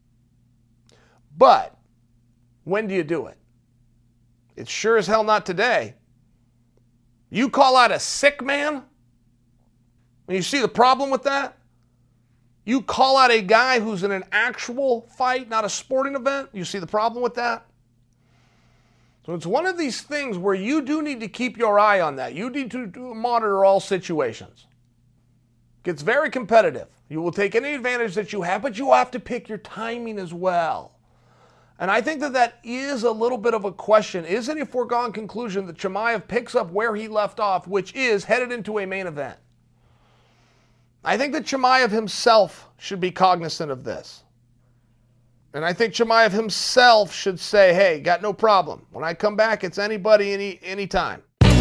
But when do you do it? It's sure as hell not today. You call out a sick man, and you see the problem with that? You call out a guy who's in an actual fight, not a sporting event, you see the problem with that? So it's one of these things where you do need to keep your eye on that. You need to monitor all situations. It gets very competitive. You will take any advantage that you have, but you have to pick your timing as well. And I think that that is a little bit of a question. Is it a foregone conclusion that Chimaev picks up where he left off, which is headed into a main event? I think that Chimaev himself should be cognizant of this. And I think Chimaev himself should say, hey, got no problem. When I come back, it's anybody, any anytime.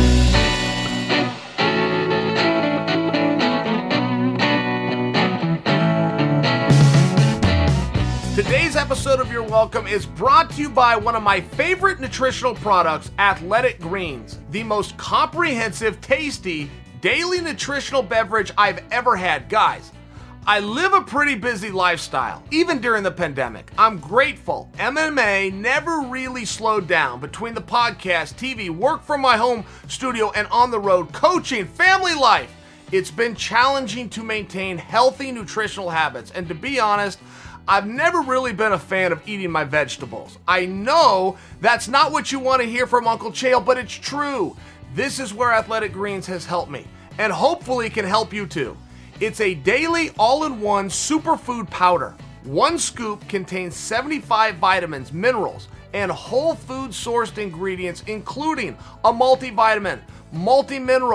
Today's episode of You're Welcome is brought to you by one of my favorite nutritional products, Athletic Greens, the most comprehensive, tasty, daily nutritional beverage I've ever had. Guys, I live a pretty busy lifestyle, even during the pandemic. I'm grateful. M M A never really slowed down between the podcast, T V, work from my home studio, and on the road, coaching, family life. It's been challenging to maintain healthy nutritional habits, and to be honest, I've never really been a fan of eating my vegetables. I know that's not what you want to hear from Uncle Chael, but it's true. This is where Athletic Greens has helped me, and hopefully can help you too. It's a daily all-in-one superfood powder. One scoop contains seventy-five vitamins, minerals, and whole food sourced ingredients, including a multivitamin, multi-mineral,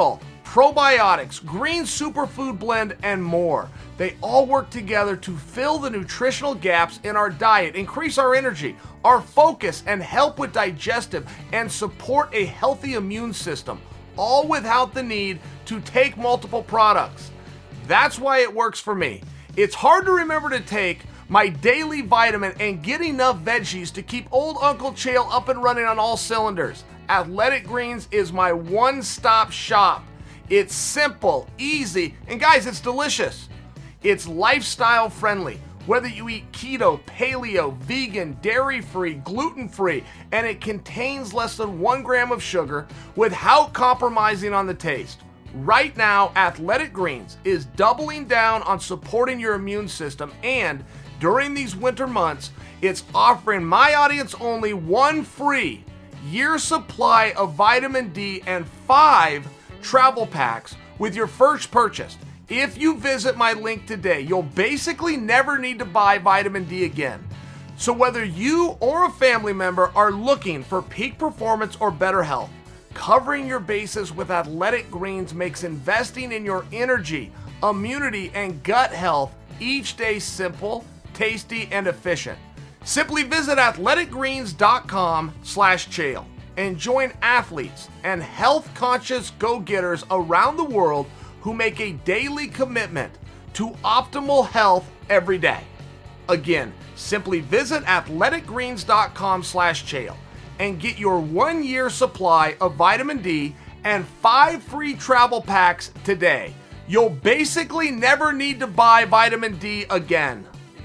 probiotics, green superfood blend, and more. They all work together to fill the nutritional gaps in our diet, increase our energy, our focus, and help with digestive and support a healthy immune system, all without the need to take multiple products. That's why it works for me. It's hard to remember to take my daily vitamin and get enough veggies to keep old Uncle Chael up and running on all cylinders. Athletic Greens is my one-stop shop. It's simple, easy, and guys, it's delicious. It's lifestyle friendly, whether you eat keto, paleo, vegan, dairy-free, gluten-free, and it contains less than one gram of sugar without compromising on the taste. Right now, Athletic Greens is doubling down on supporting your immune system, and during these winter months, it's offering my audience only one free year supply of vitamin D and five travel packs with your first purchase. If you visit my link today, you'll basically never need to buy vitamin D again. So whether you or a family member are looking for peak performance or better health, covering your bases with Athletic Greens makes investing in your energy, immunity, and gut health each day simple, tasty, and efficient. Simply visit athleticgreens.com slash Chael and join athletes and health-conscious go-getters around the world who make a daily commitment to optimal health every day. Again, simply visit athleticgreens.com slash Chael and get your one-year supply of vitamin D and five free travel packs today. You'll basically never need to buy vitamin D again.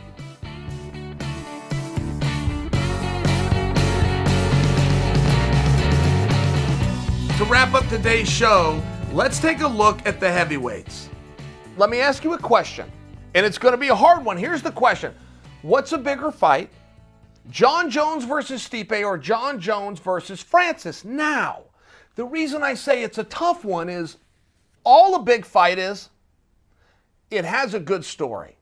To wrap up today's show, let's take a look at the heavyweights. Let me ask you a question, and it's going to be a hard one. Here's the question. What's a bigger fight? Jon Jones versus Stipe or Jon Jones versus Francis? Now, the reason I say it's a tough one is all a big fight is, it has a good story.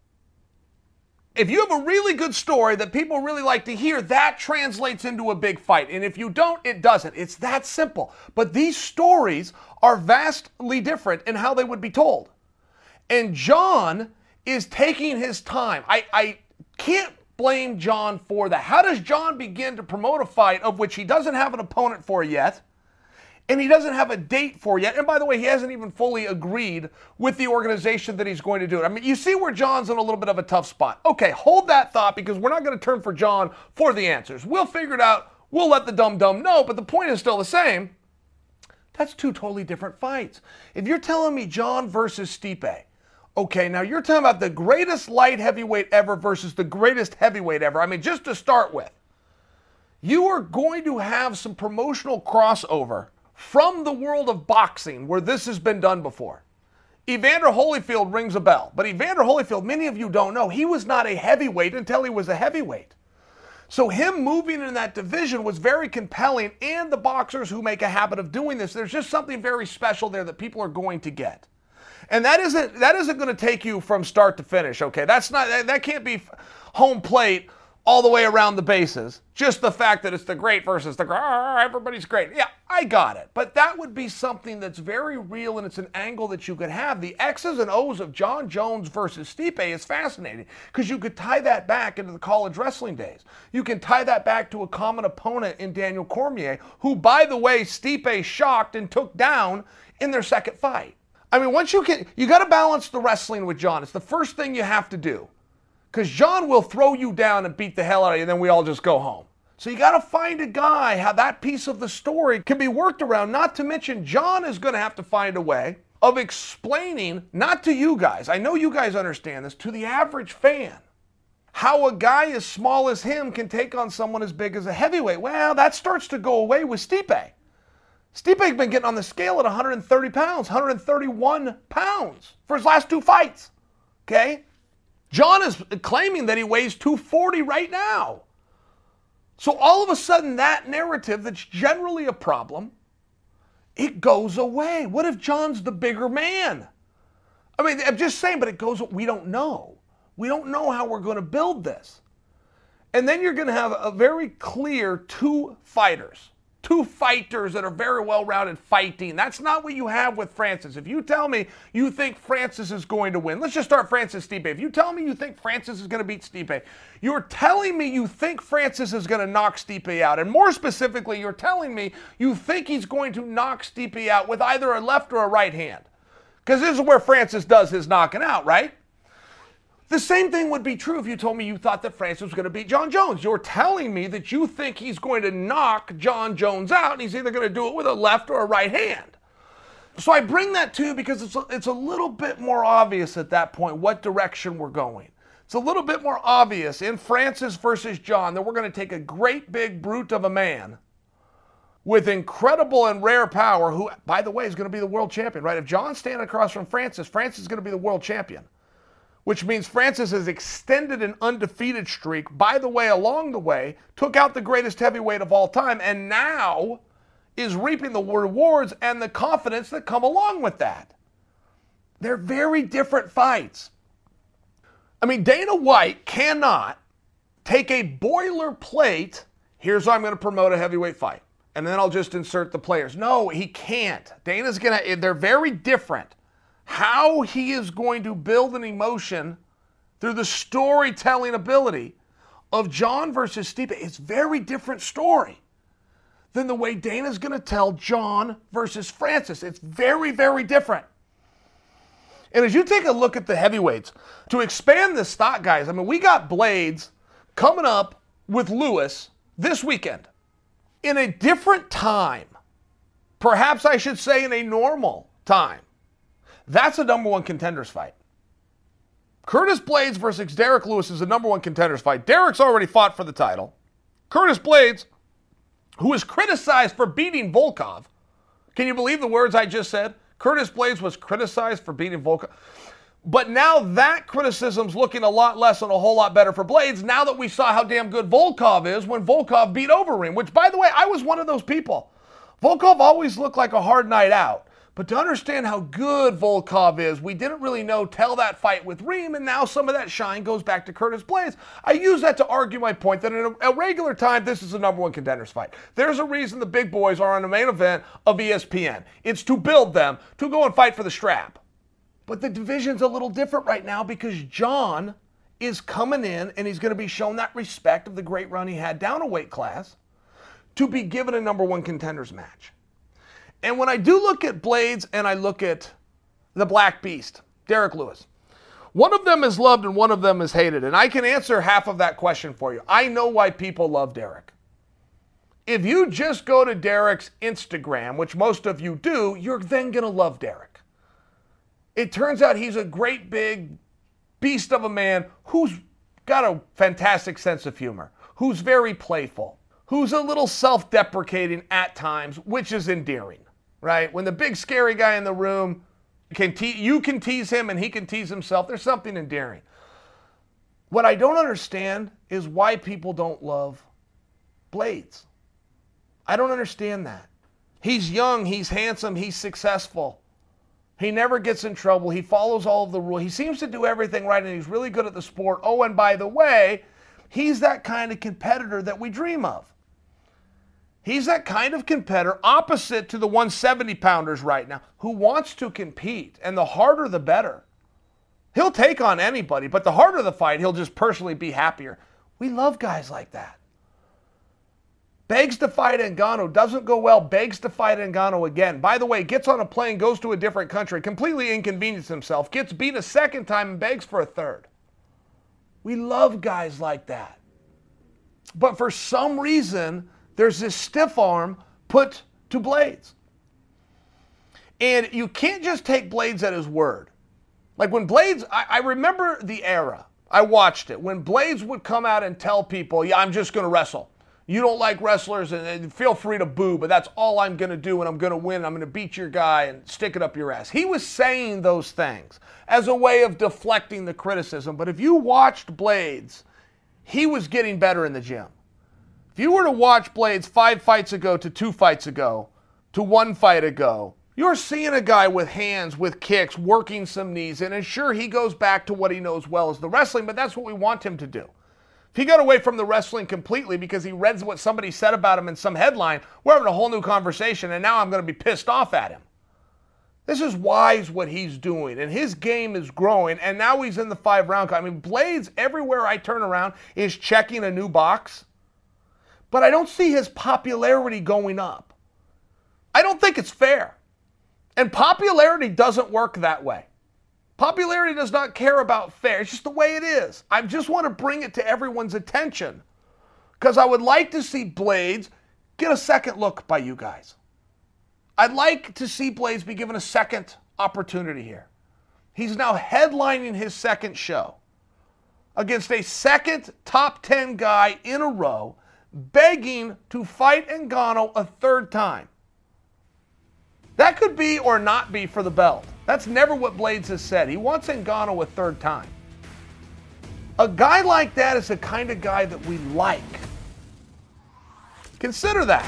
If you have a really good story that people really like to hear, that translates into a big fight. And if you don't, it doesn't. It's that simple. But these stories are vastly different in how they would be told. And Jon is taking his time. I, I can't blame Jon for that. How does Jon begin to promote a fight of which he doesn't have an opponent for yet? And he doesn't have a date for yet. And by the way, he hasn't even fully agreed with the organization that he's going to do it. I mean, you see where Jon's in a little bit of a tough spot. Okay, hold that thought because we're not going to turn for Jon for the answers. We'll figure it out. We'll let the dum-dum know, but the point is still the same. That's two totally different fights. If you're telling me Jon versus Stipe, okay, now you're talking about the greatest light heavyweight ever versus the greatest heavyweight ever. I mean, just to start with, you are going to have some promotional crossover from the world of boxing where this has been done before. Evander Holyfield rings a bell, but Evander Holyfield, many of you don't know, he was not a heavyweight until he was a heavyweight. So him moving in that division was very compelling, and the boxers who make a habit of doing this, there's just something very special there that people are going to get. And that isn't that isn't going to take you from start to finish, okay? That's not that, that can't be home plate all the way around the bases. Just the fact that it's the great versus the great, everybody's great. Yeah, I got it. But that would be something that's very real, and it's an angle that you could have. The X's and O's of Jon Jones versus Stipe is fascinating because you could tie that back into the college wrestling days. You can tie that back to a common opponent in Daniel Cormier, who, by the way, Stipe shocked and took down in their second fight. I mean, once you get, you got to balance the wrestling with Jon. It's the first thing you have to do. Because Jon will throw you down and beat the hell out of you, and then we all just go home. So you got to find a guy how that piece of the story can be worked around. Not to mention, Jon is going to have to find a way of explaining, not to you guys, I know you guys understand this, to the average fan, how a guy as small as him can take on someone as big as a heavyweight. Well, that starts to go away with Stipe. Stipe's been getting on the scale at one hundred thirty pounds, one hundred thirty-one pounds for his last two fights. Okay? Jon is claiming that he weighs two forty right now. So all of a sudden, that narrative that's generally a problem, it goes away. What if Jon's the bigger man? I mean, I'm just saying, but it goes, we don't know. We don't know how we're going to build this. And then you're going to have a very clear two fighters. two fighters that are very well-rounded fighting. That's not what you have with Francis. If you tell me you think Francis is going to win, let's just start Francis Stipe. If you tell me you think Francis is going to beat Stipe, you're telling me you think Francis is going to knock Stipe out. And more specifically, you're telling me you think he's going to knock Stipe out with either a left or a right hand. Because this is where Francis does his knocking out, right? The same thing would be true if you told me you thought that Francis was going to beat Jon Jones. You're telling me that you think he's going to knock Jon Jones out, and he's either going to do it with a left or a right hand. So I bring that to you because it's a, it's a little bit more obvious at that point what direction we're going. It's a little bit more obvious in Francis versus Jon that we're going to take a great big brute of a man with incredible and rare power, who, by the way, is going to be the world champion, right? If Jon's standing across from Francis, Francis is going to be the world champion, which means Francis has extended an undefeated streak. By the way, along the way, took out the greatest heavyweight of all time, and now is reaping the rewards and the confidence that come along with that. They're very different fights. I mean, Dana White cannot take a boilerplate, here's how I'm going to promote a heavyweight fight, and then I'll just insert the players. No, he can't. Dana's going to, they're very different. How he is going to build an emotion through the storytelling ability of Jon versus Stipe is a very different story than the way Dana's going to tell Jon versus Francis. It's very, very different. And as you take a look at the heavyweights, to expand the stock, guys, I mean, we got Blaydes coming up with Lewis this weekend in a different time. Perhaps I should say in a normal time. That's a number one contenders fight. Curtis Blaydes versus Derek Lewis is a number one contenders fight. Derek's already fought for the title. Curtis Blaydes, who is criticized for beating Volkov. Can you believe the words I just said? Curtis Blaydes was criticized for beating Volkov. But now that criticism's looking a lot less and a whole lot better for Blaydes now that we saw how damn good Volkov is when Volkov beat Overeem, which, by the way, I was one of those people. Volkov always looked like a hard night out. But to understand how good Volkov is, we didn't really know till that fight with Reem, and now some of that shine goes back to Curtis Blaydes. I use that to argue my point that in a, a regular time, this is a number one contenders fight. There's a reason the big boys are on the main event of E S P N. It's to build them to go and fight for the strap. But the division's a little different right now because Jon is coming in and he's going to be shown that respect of the great run he had down a weight class to be given a number one contenders match. And when I do look at Blaydes and I look at the Black Beast, Derek Lewis, one of them is loved and one of them is hated. And I can answer half of that question for you. I know why people love Derek. If you just go to Derek's Instagram, which most of you do, you're then going to love Derek. It turns out he's a great big beast of a man who's got a fantastic sense of humor, who's very playful, who's a little self-deprecating at times, which is endearing. Right? When the big scary guy in the room, can te- you can tease him and he can tease himself, there's something endearing. What I don't understand is why people don't love Blaydes. I don't understand that. He's young, he's handsome, he's successful. He never gets in trouble. He follows all of the rules. He seems to do everything right and he's really good at the sport. Oh, and by the way, he's that kind of competitor that we dream of. He's that kind of competitor opposite to the one seventy pounders right now who wants to compete, and the harder the better. He'll take on anybody, but the harder the fight, he'll just personally be happier. We love guys like that. Begs to fight Ngannou, doesn't go well, begs to fight Ngannou again. By the way, gets on a plane, goes to a different country, completely inconveniences himself, gets beat a second time and begs for a third. We love guys like that. But for some reason, there's this stiff arm put to Blaydes. And you can't just take Blaydes at his word. Like when Blaydes, I, I remember the era. I watched it. When Blaydes would come out and tell people, yeah, I'm just going to wrestle. You don't like wrestlers, and, and feel free to boo, but that's all I'm going to do, and I'm going to win. I'm going to beat your guy and stick it up your ass. He was saying those things as a way of deflecting the criticism. But if you watched Blaydes, he was getting better in the gym. If you were to watch Blaydes five fights ago to two fights ago to one fight ago, you're seeing a guy with hands, with kicks, working some knees, and sure, he goes back to what he knows well as the wrestling, but that's what we want him to do. If he got away from the wrestling completely because he read what somebody said about him in some headline, we're having a whole new conversation, and now I'm going to be pissed off at him. This is wise what he's doing, and his game is growing, and now he's in the five-round. I mean, Blaydes, everywhere I turn around, is checking a new box, but I don't see his popularity going up. I don't think it's fair, and popularity doesn't work that way. Popularity does not care about fair. It's just the way it is. I just want to bring it to everyone's attention because I would like to see Blaydes get a second look by you guys. I'd like to see Blaydes be given a second opportunity here. He's now headlining his second show against a second top ten guy in a row, begging to fight Ngannou a third time. That could be or not be for the belt. That's never what Blaydes has said. He wants Ngannou a third time. A guy like that is the kind of guy that we like. Consider that.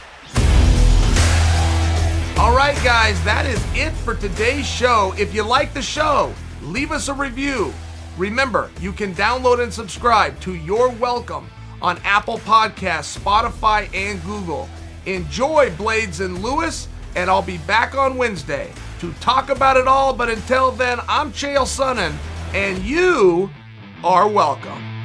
All right, guys, that is it for today's show. If you like the show, leave us a review. Remember, you can download and subscribe to You're Welcome on Apple Podcasts, Spotify, and Google. Enjoy Blaydes and Lewis, and I'll be back on Wednesday to talk about it all. But until then, I'm Chael Sonnen, and you are welcome.